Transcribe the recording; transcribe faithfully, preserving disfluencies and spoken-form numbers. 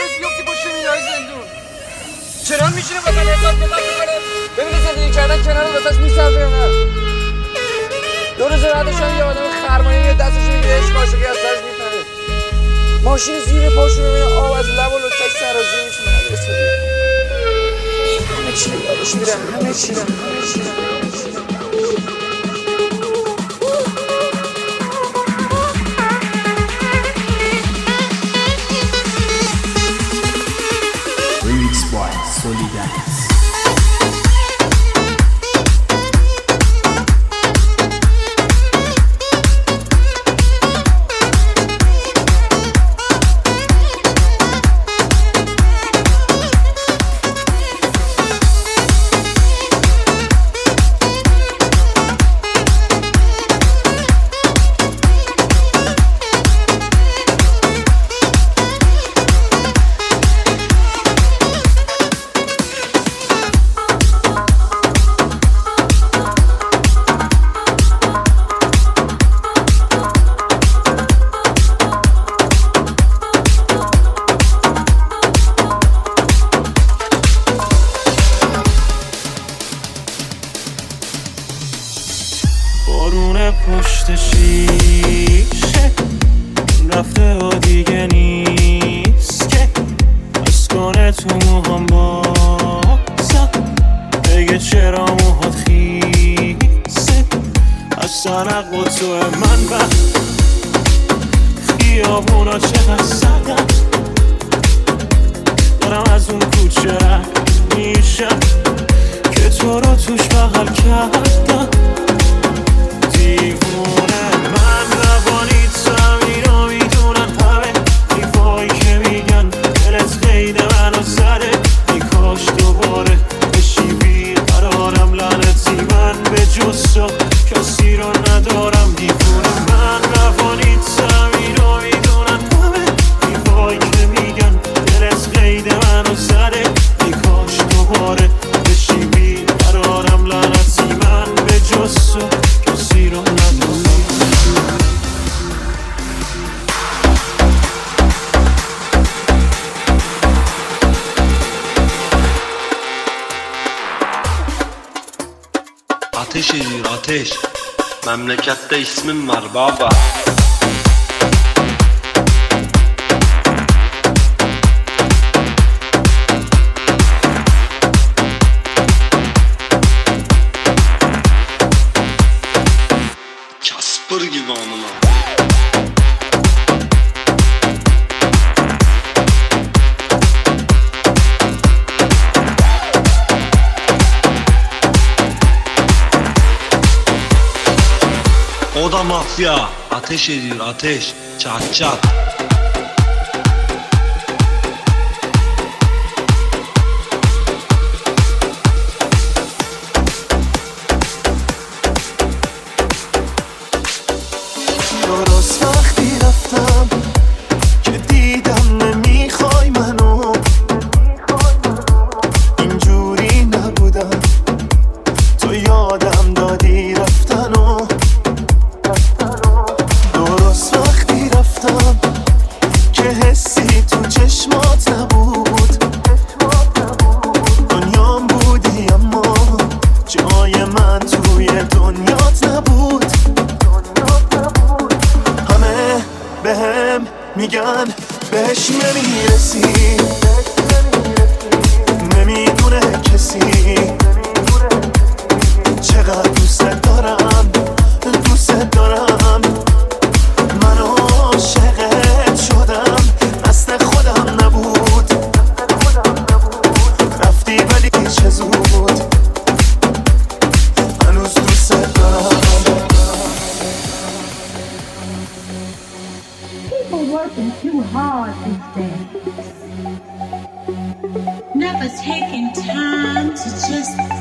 روز بیفتی پشت مینای زندون. چرا میشینه واسه حساب کتاب میکنه ببینه زندگی کردن کنار واسش میصرفه یا نه. دو روز بعدش هم یه آدم خرمانی میاد دستش میگیره عشق عاشقی از سرش میپره. ماشین زیر پاشو میبینه آب از لب و لطفش سرازیر میشه مدرسه. همه چی یادش میره همه چی همه چی Solidaridad. بارون پشت شیشه رفته و دیگه نیست که از کنه تو موهام بازم بگه چرا موهات خیسه از سرق و تو من و خیابونا چقدر سردم دارم از اون کوچه رد میشم که تو رو توش بغل کردم. دیوونه من روانی زمین رو میدونن همه دیفایی که میگن دلت قید منو زده ای کاش دوباره بشی بیقرارم لعنتی من به جز تو کسی رو ندارم. دیوونه من روانی زمین رو میدونن همه دیفایی که میگن دلت قید منو زده ای کاش دوباره بشی بیقرارم لعنتی من به جز تو کسی رو ندارم. Ateş ediyor ateş. Memlekette ismim var baba. Casper gibi amına. O da mafya. Ateş ediyor ateş. Çat çat. درست وقتی رفتم که دیدم نمیخوای منو اینجوری نبودم تو یادم دادی رفتنو. درست وقتی رفتم که حسی تو چشمات نبود دنیام بودی اما جای من توی دنیات نبود. همه بهم میگن بهش نمیرسی نمیدونه کسی چقدر دوست دارم دوست دارم من عاشقت شدم دست خودم نبود رفتی ولی چه زود هنوز دوست دارم. People working too hard these days, never taking time to just